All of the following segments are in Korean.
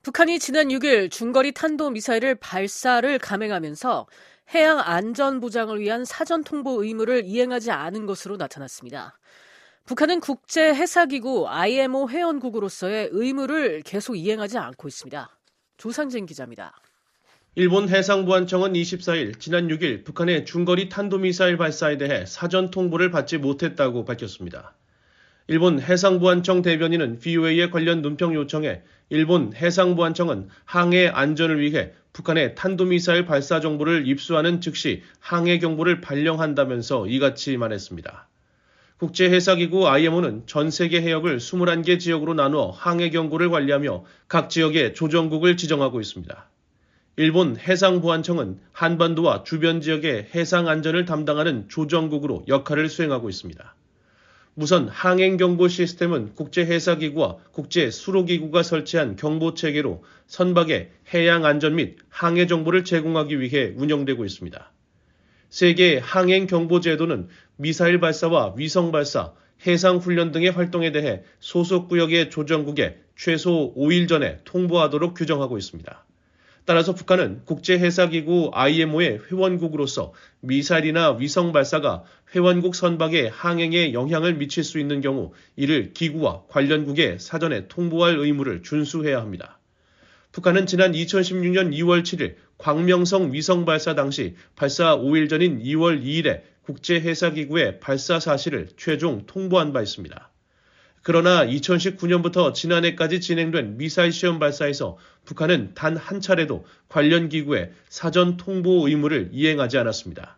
북한이 지난 6일 중거리 탄도미사일을 발사를 감행하면서 해양 안전 보장을 위한 사전 통보 의무를 이행하지 않은 것으로 나타났습니다. 북한은 국제해사기구 IMO 회원국으로서의 의무를 계속 이행하지 않고 있습니다. 조상진 기자입니다. 일본 해상보안청은 24일 지난 6일 북한의 중거리 탄도미사일 발사에 대해 사전 통보를 받지 못했다고 밝혔습니다. 일본 해상보안청 대변인은 VOA의 관련 논평 요청에 일본 해상보안청은 항해 안전을 위해 북한의 탄도미사일 발사 정보를 입수하는 즉시 항해 경보를 발령한다면서 이같이 말했습니다. 국제해사기구 IMO는 전 세계 해역을 21개 지역으로 나누어 항해 경보를 관리하며 각 지역에 조정국을 지정하고 있습니다. 일본 해상보안청은 한반도와 주변 지역의 해상 안전을 담당하는 조정국으로 역할을 수행하고 있습니다. 무선 항행경보 시스템은 국제해사기구와 국제수로기구가 설치한 경보체계로 선박의 해양 안전 및 항해 정보를 제공하기 위해 운영되고 있습니다. 세계 항행경보제도는 미사일 발사와 위성 발사, 해상훈련 등의 활동에 대해 소속 구역의 조정국에 최소 5일 전에 통보하도록 규정하고 있습니다. 따라서 북한은 국제해사기구 IMO의 회원국으로서 미사일이나 위성 발사가 회원국 선박의 항행에 영향을 미칠 수 있는 경우 이를 기구와 관련국에 사전에 통보할 의무를 준수해야 합니다. 북한은 지난 2016년 2월 7일 광명성 위성 발사 당시 발사 5일 전인 2월 2일에 국제해사기구에 발사 사실을 최종 통보한 바 있습니다. 그러나 2019년부터 지난해까지 진행된 미사일 시험 발사에서 북한은 단 한 차례도 관련 기구에 사전 통보 의무를 이행하지 않았습니다.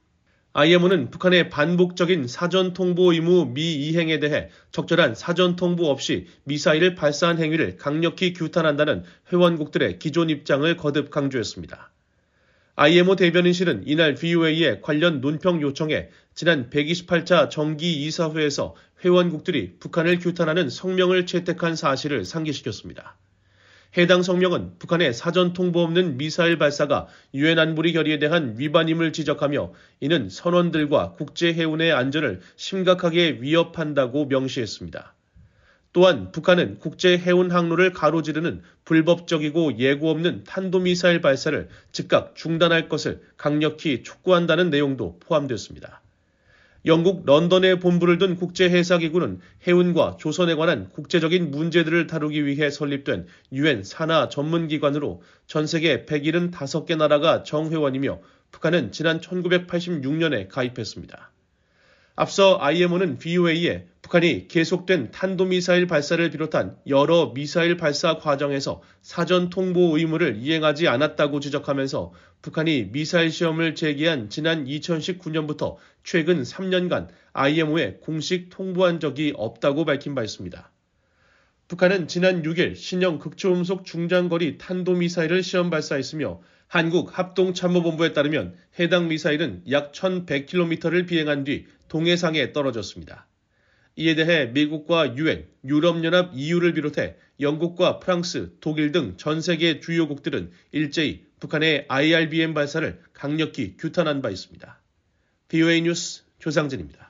IMO는 북한의 반복적인 사전 통보 의무 미이행에 대해 적절한 사전 통보 없이 미사일을 발사한 행위를 강력히 규탄한다는 회원국들의 기존 입장을 거듭 강조했습니다. IMO 대변인실은 이날 VOA의 관련 논평 요청에 지난 128차 정기이사회에서 회원국들이 북한을 규탄하는 성명을 채택한 사실을 상기시켰습니다. 해당 성명은 북한의 사전 통보 없는 미사일 발사가 유엔 안보리 결의에 대한 위반임을 지적하며 이는 선원들과 국제해운의 안전을 심각하게 위협한다고 명시했습니다. 또한 북한은 국제해운 항로를 가로지르는 불법적이고 예고 없는 탄도미사일 발사를 즉각 중단할 것을 강력히 촉구한다는 내용도 포함되었습니다. 영국 런던에 본부를 둔 국제해사기구는 해운과 조선에 관한 국제적인 문제들을 다루기 위해 설립된 유엔 산하 전문기관으로 전 세계 175개 나라가 정회원이며 북한은 지난 1986년에 가입했습니다. 앞서 IMO는 VOA에 북한이 계속된 탄도미사일 발사를 비롯한 여러 미사일 발사 과정에서 사전 통보 의무를 이행하지 않았다고 지적하면서 북한이 미사일 시험을 제기한 지난 2019년부터 최근 3년간 IMO에 공식 통보한 적이 없다고 밝힌 바 있습니다. 북한은 지난 6일 신형 극초음속 중장거리 탄도미사일을 시험 발사했으며 한국합동참모본부에 따르면 해당 미사일은 약 1100km를 비행한 뒤 동해상에 떨어졌습니다. 이에 대해 미국과 유엔, 유럽연합 EU를 비롯해 영국과 프랑스, 독일 등 전 세계 주요국들은 일제히 북한의 IRBM 발사를 강력히 규탄한 바 있습니다. VOA 뉴스 조상진입니다.